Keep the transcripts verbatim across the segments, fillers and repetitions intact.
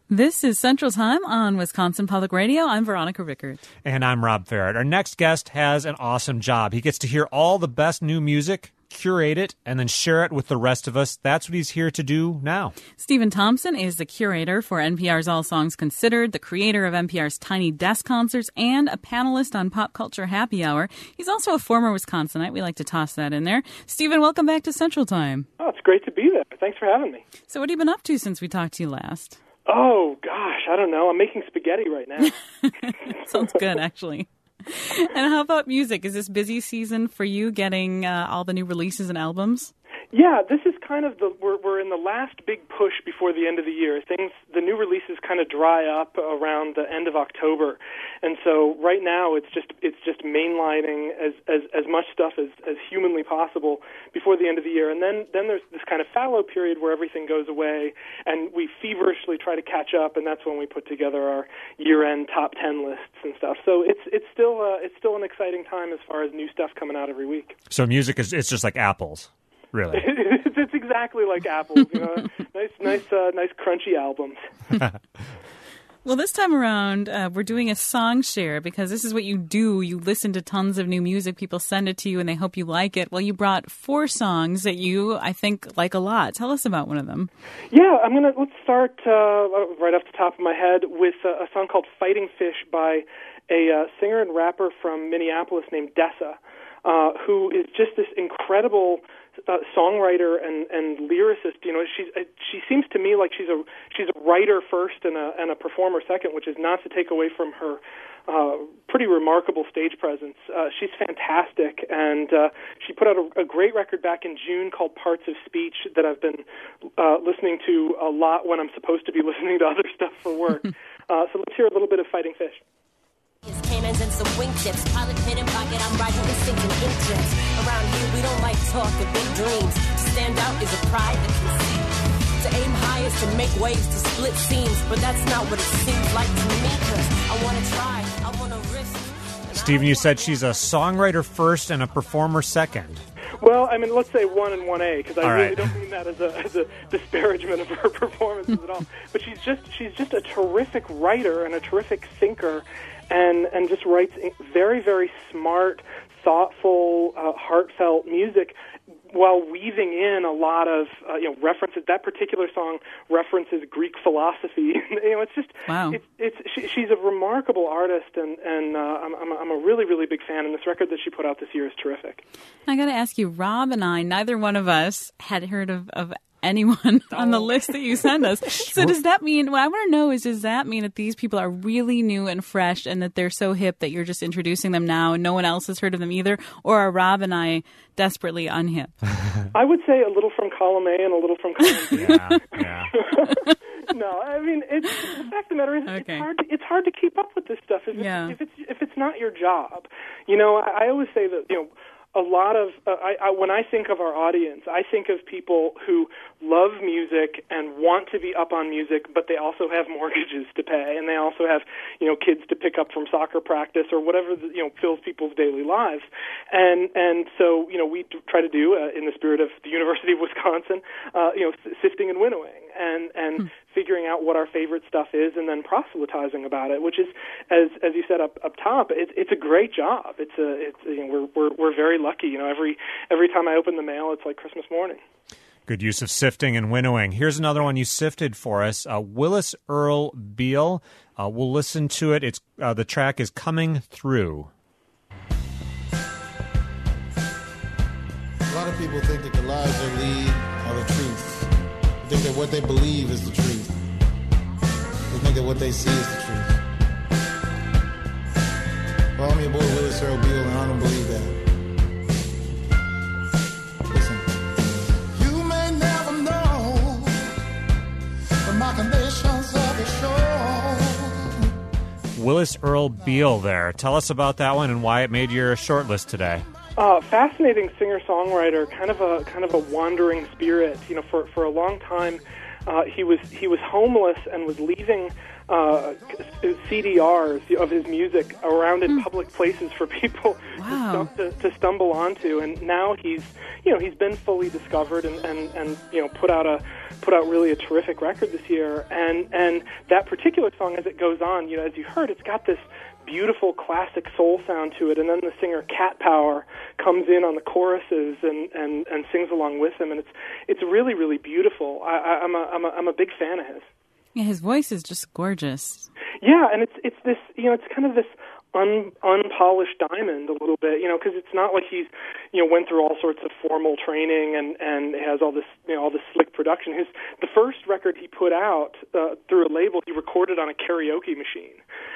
This is Central Time on Wisconsin Public Radio. I'm Veronica Rickert. And I'm Rob Farrett. Our next guest has an awesome job. He gets to hear all the best new music, curate it, and then share it with the rest of us. That's what he's here to do now. Stephen Thompson is the curator for N P R's All Songs Considered, the creator of N P R's Tiny Desk Concerts, and a panelist on Pop Culture Happy Hour. He's also a former Wisconsinite. We like to toss that in there. Stephen, welcome back to Central Time. Oh, it's great to be there. Thanks for having me. So what have you been up to since we talked to you last? Oh, gosh, I don't know. I'm making spaghetti right now. Sounds good, actually. And how about music? Is this busy season for you getting uh, all the new releases and albums? Yeah, this is kind of the, we're, we're in the last big push before the end of the year. Things, the new releases kind of dry up around the end of October. And so right now it's just, it's just mainlining as, as, as much stuff as, as humanly possible before the end of the year. And then, then there's this kind of fallow period where everything goes away and we feverishly try to catch up, and that's when we put together our year-end top ten lists and stuff. So it's, it's still, uh, it's still an exciting time as far as new stuff coming out every week. So music is, it's just like apples. Really? it's, it's exactly like apples, you know, nice, nice, uh, nice crunchy albums. Well, this time around, uh, we're doing a song share because this is what you do. You listen to tons of new music. People send it to you and they hope you like it. Well, you brought four songs that you, I think, like a lot. Tell us about one of them. Yeah, I'm gonna let's start uh, right off the top of my head with a, a song called "Fighting Fish" by a uh, singer and rapper from Minneapolis named Dessa, uh, who is just this incredible Uh, songwriter and, and lyricist. You know, she's uh, she seems to me like she's a she's a writer first and a and a performer second, which is not to take away from her uh, pretty remarkable stage presence. Uh, she's fantastic, and uh, she put out a, a great record back in June called Parts of Speech that I've been uh, listening to a lot when I'm supposed to be listening to other stuff for work. uh, so let's hear a little bit of Fighting Fish. His cannons and some wingtips, pilot pin and pocket, I'm riding with sinking inktips. Around here we don't like talk of big dreams. To stand out is a pride that can see. To aim high is to make waves, to split seams. But that's not what it seems like to me, cause I wanna try, I wanna risk. Stephen, you said she's a songwriter first and a performer second. Well, I mean, let's say one and one A, because I all really right. don't mean that as a, as a disparagement of her performances at all. But she's just she's just a terrific writer and a terrific thinker, and and just writes very, very smart, thoughtful, uh, heartfelt music, while weaving in a lot of uh, you know references. That particular song references Greek philosophy. you know, it's just wow. It's, it's she, she's a remarkable artist, and and uh, I'm I'm I'm a really really big fan. And this record that she put out this year is terrific. I got to ask you, Rob and I, neither one of us had heard of, of anyone on the list that you send us. So does that mean, what I want to know is, does that mean that these people are really new and fresh and that they're so hip that you're just introducing them now and no one else has heard of them either? Or are Rob and I desperately unhip? I would say a little from column A and a little from column B. Yeah, yeah. No, I mean, it's, the fact of the matter is, Okay. it's hard. To, it's hard to keep up with this stuff if it's, Yeah. if it's if it's not your job. You know, I, I always say that you know. A lot of, uh, I, I, when I think of our audience, I think of people who love music and want to be up on music, but they also have mortgages to pay, and they also have, you know, kids to pick up from soccer practice or whatever, you know, fills people's daily lives. And and so, you know, we try to do, uh, in the spirit of the University of Wisconsin, uh, you know, sifting and winnowing and, and hmm. figuring out what our favorite stuff is and then proselytizing about it, which is, as as you said up up top, it's it's a great job. It's a it's you know, we're we're we're very lucky. You know, every every time I open the mail, it's like Christmas morning. Good use of sifting and winnowing. Here's another one you sifted for us. Uh, Willis Earl Beal. Uh, we'll listen to it. It's uh, the track is Coming Through. A lot of people think that the lives they lead are the truth. They think that what they believe is the truth. They think that what they see is the truth. Well, I'm your boy Willis Earl Beal, and I don't believe that. Listen. You may never know the machinations of the show. Willis Earl Beal there. Tell us about that one and why it made your short list today. Uh, fascinating singer-songwriter, kind of a kind of a wandering spirit. You know, for for a long time, uh, he was he was homeless and was leaving uh, C D Rs of his music around in public places for people Wow. to, to stumble onto. And now he's you know he's been fully discovered and, and, and you know put out a put out really a terrific record this year. And and that particular song, as it goes on, you know, as you heard, it's got this beautiful classic soul sound to it, and then the singer Cat Power comes in on the choruses and, and, and sings along with him, and it's it's really really beautiful. I, I, I'm a I'm a I'm a big fan of his. Yeah, his voice is just gorgeous. Yeah, and it's it's this you know it's kind of this un, unpolished diamond a little bit, you know, because it's not like he's you know went through all sorts of formal training and and has all this you know all this slick production. His the first record he put out uh, through a label he recorded on a karaoke machine.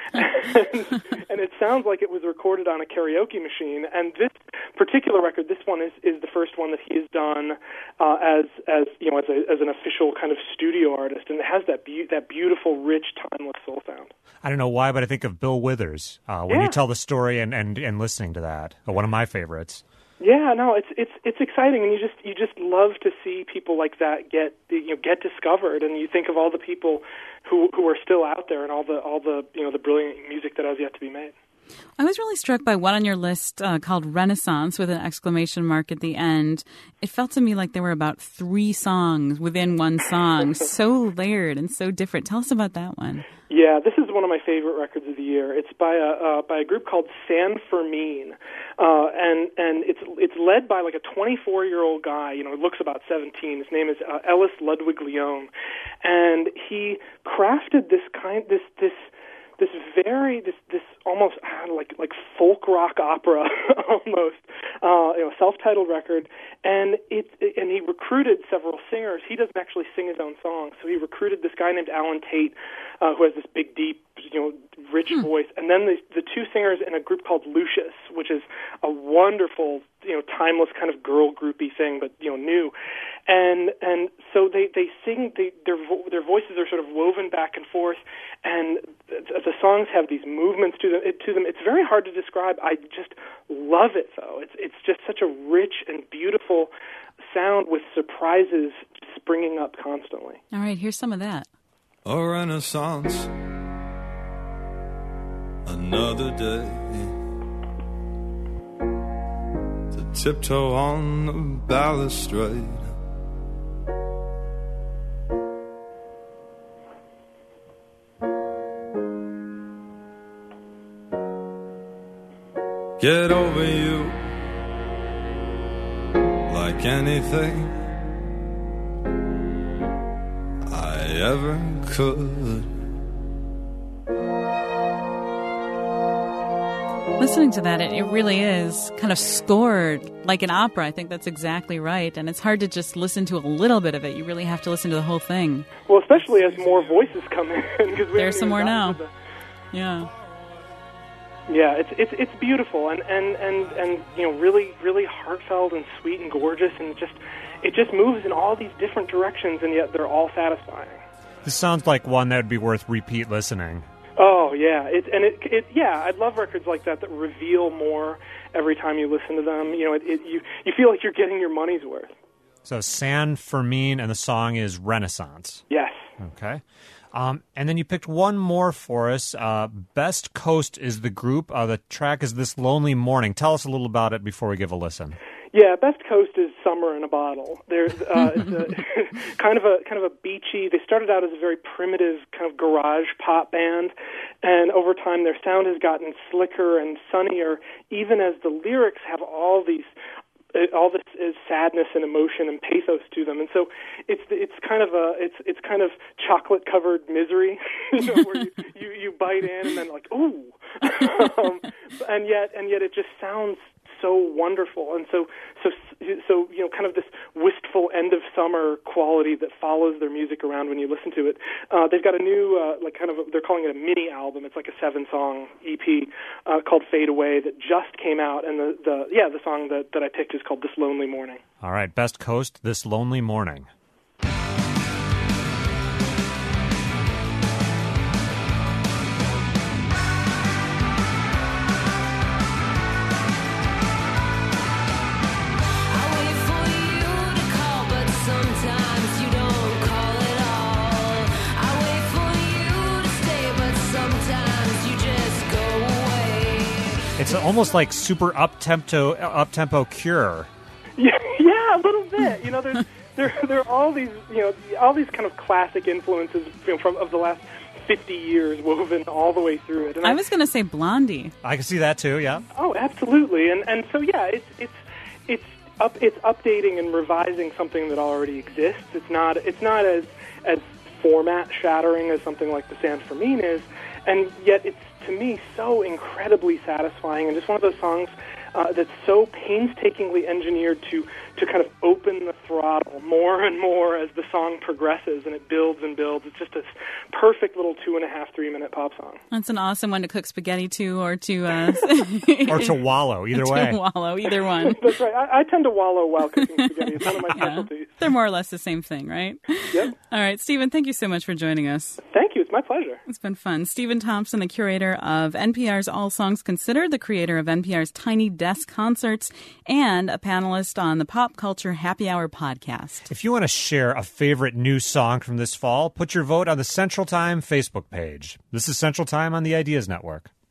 and, and it sounds like it was recorded on a karaoke machine. And this particular record, this one is, is the first one that he has done uh, as as you know as a, as an official kind of studio artist, and it has that be- that beautiful, rich, timeless soul sound. I don't know why, but I think of Bill Withers uh, when Yeah. you tell the story and, and, and listening to that. Uh, one of my favorites. Yeah, no, it's it's it's exciting, and you just you just love to see people like that get you know get discovered, and you think of all the people who who are still out there, and all the all the you know the brilliant music that has yet to be made. I was really struck by one on your list uh, called Renaissance with an exclamation mark at the end. It felt to me like there were about three songs within one song, so layered and so different. Tell us about that one. Yeah, this is one of my favorite records of the year. It's by a uh, by a group called San Fermin, uh, and and it's it's led by like a twenty-four year old guy. You know, looks about seventeen. His name is uh, Ellis Ludwig Leone, and he crafted this kind this this. This very, this this almost I don't know, like like folk rock opera almost, uh, you know, self-titled record, and it and he recruited several singers. He doesn't actually sing his own songs, so he recruited this guy named Alan Tate, uh, who has this big, deep, you know, rich hmm. voice, and then the the two singers in a group called Lucius, which is a wonderful, you know, timeless kind of girl groupy thing, but you know, new. And and so they they sing. They, their vo- their voices are sort of woven back and forth, and the, the songs have these movements to them. It, to them, it's very hard to describe. I just love it, though. It's it's just such a rich and beautiful sound with surprises springing up constantly. All right, here's some of that. A renaissance, another day to tiptoe on the balustrade. Get over you like anything I ever could. Listening to that, it, it really is kind of scored like an opera. I think that's exactly right. And it's hard to just listen to a little bit of it. You really have to listen to the whole thing. Well, especially as more voices come in. Cause we There's some more now. The... Yeah. Yeah, it's it's it's beautiful and, and, and, and you know really really heartfelt and sweet and gorgeous, and just it just moves in all these different directions, and yet they're all satisfying. This sounds like one that would be worth repeat listening. Oh yeah, it and it, it yeah, I love records like that that reveal more every time you listen to them. You know, it, it you you feel like you're getting your money's worth. So San Fermin, and the song is Renaissance. Yes. Okay. Um, and then you picked one more for us. Uh, Best Coast is the group. Uh, the track is This Lonely Morning. Tell us a little about it before we give a listen. Yeah, Best Coast is Summer in a Bottle. There's uh, it's a, kind of a kind of a beachy. They started out as a very primitive kind of garage pop band, and over time their sound has gotten slicker and sunnier, even as the lyrics have all these all this is sadness and emotion and pathos to them, and so it's it's kind of a it's it's kind of chocolate covered misery, you know, where you, you, you bite in and then like ooh, um, and yet and yet it just sounds so wonderful, and so so so you know, kind of this wistful end of summer quality that follows their music around when you listen to it. Uh, they've got a new uh, like kind of a, they're calling it a mini album. It's like a seven song E P uh, called Fade Away that just came out, and the, the yeah the song that that I picked is called This Lonely Morning. All right, Best Coast, This Lonely Morning. I wait for you to call, but sometimes you don't call at all. It's almost like super up-tempo, up-tempo Cure. Yeah, yeah, a little bit. You know, there's there there are all these you know all these kind of classic influences you know, from of the last fifty years woven all the way through it. And I, I was going to say Blondie. I can see that too. Yeah. Oh, absolutely. And and so yeah, it's it's it's up it's updating and revising something that already exists. It's not it's not as as format shattering as something like the San Fermin is, and yet it's to me so incredibly satisfying and just one of those songs uh, that's so painstakingly engineered to to kind of open the throttle more and more as the song progresses and it builds and builds. It's just this perfect little two and a half, three minute pop song. That's an awesome one to cook spaghetti to or to... Uh, or to wallow, either to way. To wallow, either one. That's right. I, I tend to wallow while cooking spaghetti. It's one of my yeah. specialties. They're more or less the same thing, right? Yep. All right, Stephen, thank you so much for joining us. Thank you. It's my pleasure. It's been fun. Stephen Thompson, the curator of N P R's All Songs Considered, the creator of N P R's Tiny Desk Concerts, and a panelist on the Pop Culture Happy Hour podcast. If you want to share a favorite new song from this fall, put your vote on the Central Time Facebook page. This is Central Time on the Ideas Network.